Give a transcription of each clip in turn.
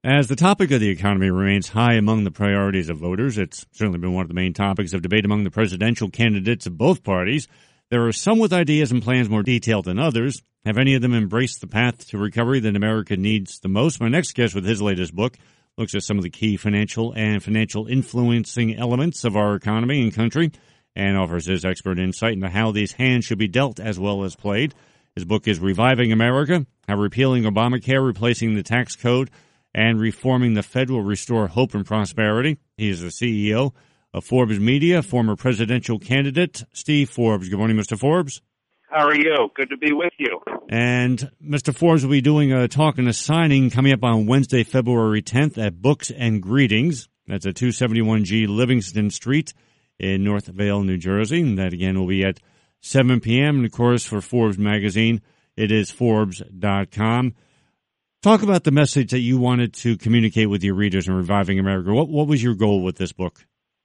As the topic of the economy remains high among the priorities of voters, it's certainly been one of the main topics of debate among the presidential candidates of both parties. There are some with ideas and plans more detailed than others. Have any of them embraced the path to recovery that America needs the most? My next guest with his latest book looks at some of the key financial and financial influencing elements of our economy and country and offers his expert insight into how these hands should be dealt as well as played. His book is Reviving America, How Repealing Obamacare, Replacing the Tax Code, and Reforming the Fed Will Restore Hope and Prosperity. He is the CEO of Forbes Media, former presidential candidate Steve Forbes. Good morning, Mr. Forbes. How are you? Good to be with you. And Mr. Forbes will be doing a talk and a signing coming up on Wednesday, February 10th at Books and Greetings. That's at 271G Livingston Street in North Vale, New Jersey. And that, again, will be at 7 p.m. And, of course, for Forbes Magazine, it is Forbes.com. Talk about the message that you wanted to communicate with your readers in Reviving America. What was your goal with this book?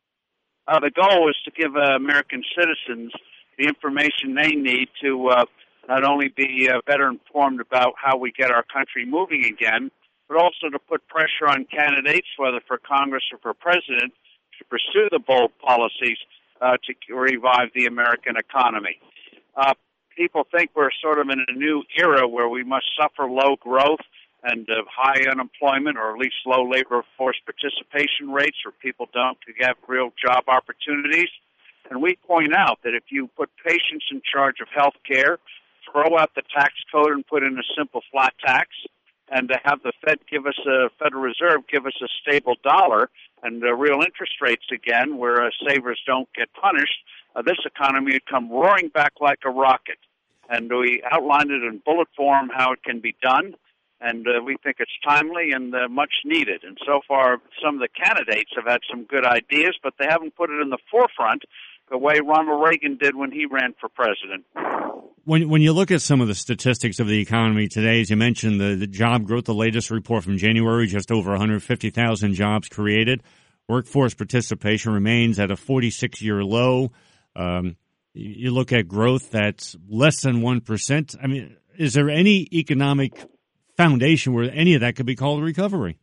The goal was to give American citizens the information they need to not only be better informed about how we get our country moving again, but also to put pressure on candidates, whether for Congress or for president, to pursue the bold policies to revive the American economy. People think we're sort of in a new era where we must suffer low growth and high unemployment, or at least low labor force participation rates, where people don't get real job opportunities. And we point out that if you put patients in charge of health care, throw out the tax code and put in a simple flat tax, and to have the Federal Reserve give us a stable dollar and real interest rates again, where savers don't get punished, this economy would come roaring back like a rocket. And we outlined it in bullet form how it can be done. And we think it's timely and much needed. And so far, some of the candidates have had some good ideas, but they haven't put it in the forefront the way Ronald Reagan did when he ran for president. When you look at some of the statistics of the economy today, as you mentioned, the job growth, the latest report from January, just over 150,000 jobs created. Workforce participation remains at a 46-year low. You look at growth that's less than 1%. I mean, is there any economic foundation where any of that could be called a recovery?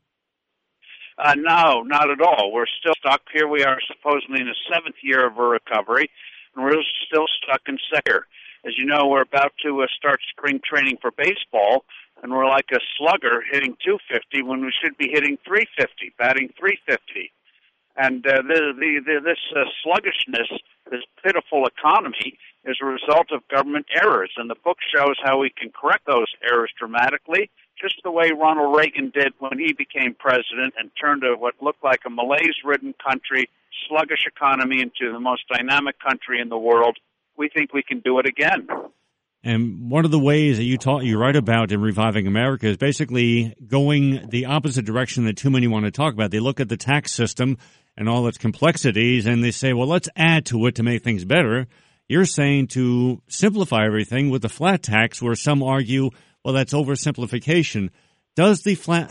No, not at all. We're still stuck. Here we are supposedly in the seventh year of a recovery, and we're still stuck in second. As you know, we're about to start spring training for baseball, and we're like a slugger hitting 250 when we should be hitting 350, batting 350. And this sluggishness, this pitiful economy, is a result of government errors, and the book shows how we can correct those errors dramatically, just the way Ronald Reagan did when he became president and turned what looked like a malaise-ridden country, sluggish economy, into the most dynamic country in the world. We think we can do it again. And one of the ways that you write about in Reviving America is basically going the opposite direction that too many want to talk about. They look at the tax system and all its complexities, and they say, well, let's add to it to make things better. You're saying to simplify everything with the flat tax, where some argue, well, that's oversimplification. Does the flat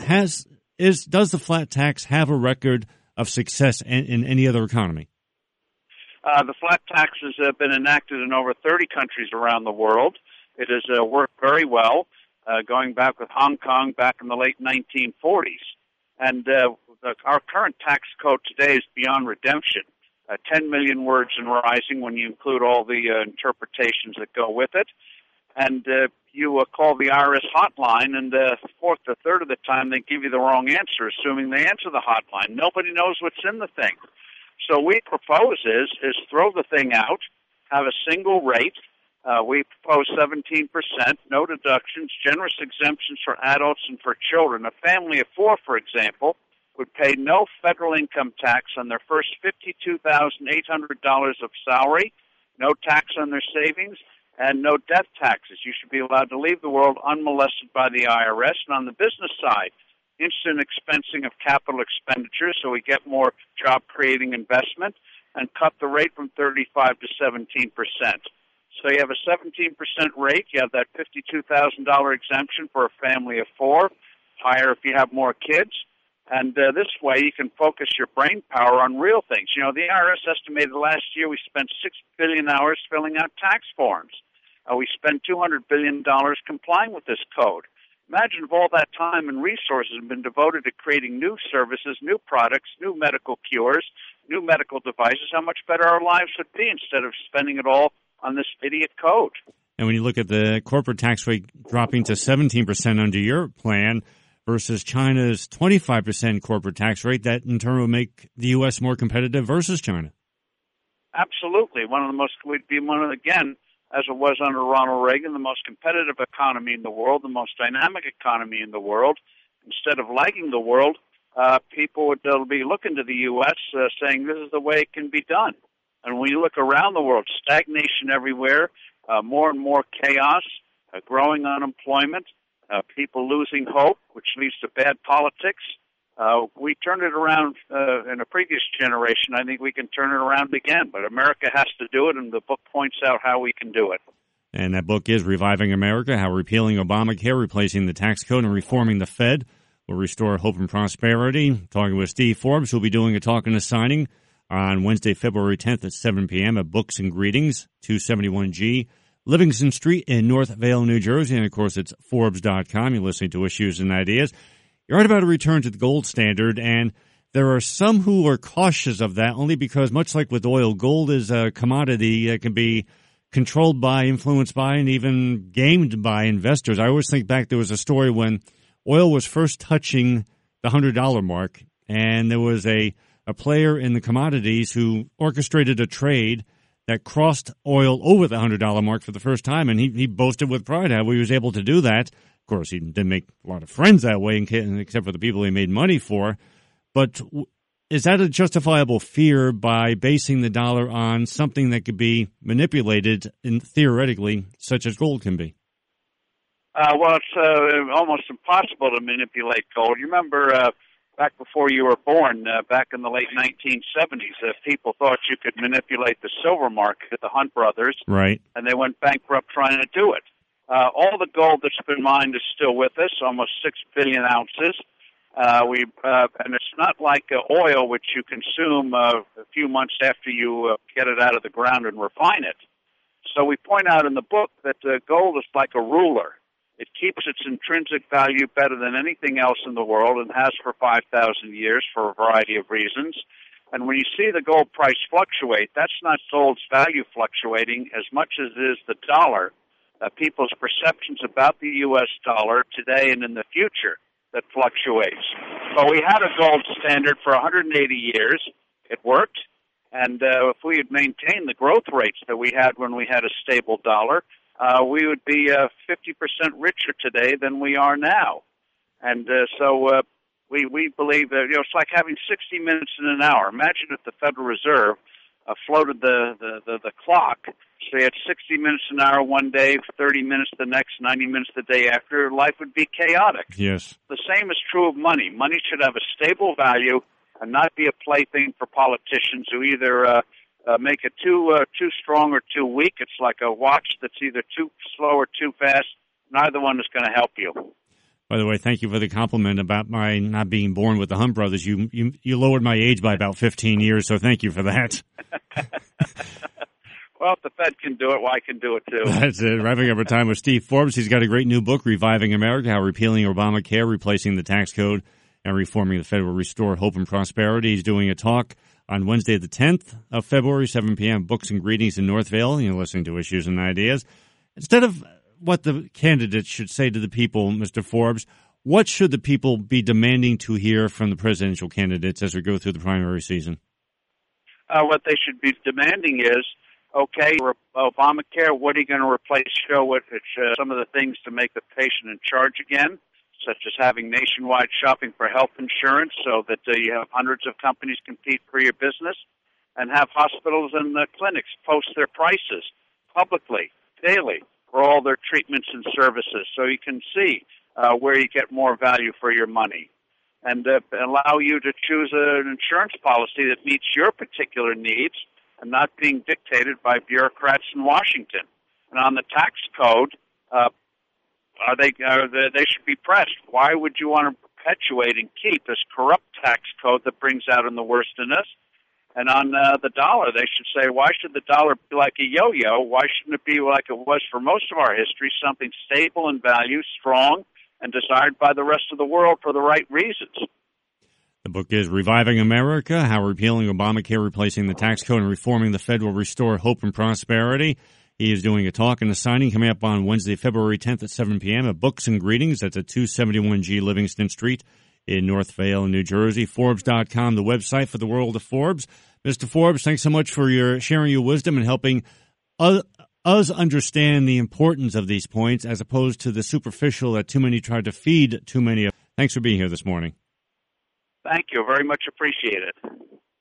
tax have a record of success in any other economy? The flat tax has been enacted in over 30 countries around the world. It has worked very well, going back with Hong Kong back in the late 1940s. And our current tax code today is beyond redemption. 10 million words and rising when you include all the interpretations that go with it. And you call the IRS hotline, and a third of the time they give you the wrong answer, assuming they answer the hotline. Nobody knows what's in the thing. So we propose is throw the thing out, have a single rate. We propose 17%, no deductions, generous exemptions for adults and for children. A family of four, for example, would pay no federal income tax on their first $52,800 of salary, no tax on their savings, and no death taxes. You should be allowed to leave the world unmolested by the IRS. And on the business side, instant expensing of capital expenditures so we get more job-creating investment, and cut the rate from 35 to 17%. So you have a 17% rate. You have that $52,000 exemption for a family of four, higher if you have more kids. And this way you can focus your brain power on real things. You know, the IRS estimated last year we spent 6 billion hours filling out tax forms. We spent $200 billion complying with this code. Imagine if all that time and resources have been devoted to creating new services, new products, new medical cures, new medical devices, how much better our lives would be instead of spending it all on this idiot code. And when you look at the corporate tax rate dropping to 17% under your plan versus China's 25% corporate tax rate, that in turn will make the U.S. more competitive versus China. Absolutely. We'd be again, as it was under Ronald Reagan, the most competitive economy in the world, the most dynamic economy in the world. Instead of lagging the world, people would be looking to the U.S. Saying this is the way it can be done. And when you look around the world, stagnation everywhere, more and more chaos, growing unemployment, people losing hope, which leads to bad politics. We turned it around in a previous generation. I think we can turn it around again, but America has to do it, and the book points out how we can do it. And that book is Reviving America, How Repealing Obamacare, Replacing the Tax Code, and Reforming the Fed Will Restore Hope and Prosperity. Talking with Steve Forbes, who'll be doing a talk and a signing on Wednesday, February 10th at 7 p.m. at Books and Greetings, 271G, Livingston Street in North Vale, New Jersey. And, of course, it's Forbes.com. You're listening to Issues and Ideas. You're right about a return to the gold standard, and there are some who are cautious of that only because, much like with oil, gold is a commodity that can be controlled by, influenced by, and even gamed by investors. I always think back, there was a story when oil was first touching the $100 mark, and there was a player in the commodities who orchestrated a trade that crossed oil over the $100 mark for the first time, and he boasted with pride how he was able to do that. Of course, he didn't make a lot of friends that way, except for the people he made money for. But is that a justifiable fear by basing the dollar on something that could be manipulated, theoretically, such as gold can be? Well, it's almost impossible to manipulate gold. You remember back before you were born, back in the late 1970s, people thought you could manipulate the silver market, the Hunt brothers, right? And they went bankrupt trying to do it. All the gold that's been mined is still with us, almost 6 billion ounces. And it's not like oil, which you consume a few months after you get it out of the ground and refine it. So we point out in the book that gold is like a ruler. It keeps its intrinsic value better than anything else in the world and has for 5,000 years for a variety of reasons. And when you see the gold price fluctuate, that's not gold's value fluctuating as much as it is the dollar. People's perceptions about the U.S. dollar today and in the future that fluctuates. But we had a gold standard for 180 years. It worked. And if we had maintained the growth rates that we had when we had a stable dollar, we would be 50% richer today than we are now. And so we believe that, it's like having 60 minutes in an hour. Imagine if the Federal Reserve floated the clock. So you had 60 minutes an hour one day, 30 minutes the next, 90 minutes the day after. Life would be chaotic. Yes. The same is true of money. Money should have a stable value and not be a plaything for politicians who either make it too strong or too weak. It's like a watch that's either too slow or too fast. Neither one is going to help you. By the way, thank you for the compliment about my not being born with the Hunt brothers. You lowered my age by about 15 years, so thank you for that. Well, if the Fed can do it, well, I can do it too. That's it. Wrapping up our time with Steve Forbes. He's got a great new book, Reviving America, How Repealing Obamacare, Replacing the Tax Code, and Reforming the Fed Will Restore Hope and Prosperity. He's doing a talk on Wednesday, the 10th of February, 7 p.m., Books and Greetings in North Vale. You're listening to Issues and Ideas. Instead of what the candidates should say to the people, Mr. Forbes, what should the people be demanding to hear from the presidential candidates as we go through the primary season? What they should be demanding is, okay, Obamacare, what are you going to replace? Show what some of the things to make the patient in charge again, such as having nationwide shopping for health insurance so that you have hundreds of companies compete for your business, and have hospitals and clinics post their prices publicly, daily, for all their treatments and services so you can see where you get more value for your money, and allow you to choose an insurance policy that meets your particular needs and not being dictated by bureaucrats in Washington. And on the tax code, they should be pressed. Why would you want to perpetuate and keep this corrupt tax code that brings out in the worst in us? And on the dollar, they should say, why should the dollar be like a yo-yo? Why shouldn't it be like it was for most of our history, something stable in value, strong, and desired by the rest of the world for the right reasons. The book is Reviving America, How Repealing Obamacare, Replacing the Tax Code, and Reforming the Fed Will Restore Hope and Prosperity. He is doing a talk and a signing coming up on Wednesday, February 10th at 7 p.m. at Books and Greetings. That's at 271G Livingston Street in Northvale, New Jersey. Forbes.com, the website for the world of Forbes. Mr. Forbes, thanks so much for your sharing your wisdom and helping us understand the importance of these points as opposed to the superficial that too many try to feed too many of. Thanks for being here this morning. Thank you. Very much appreciate it.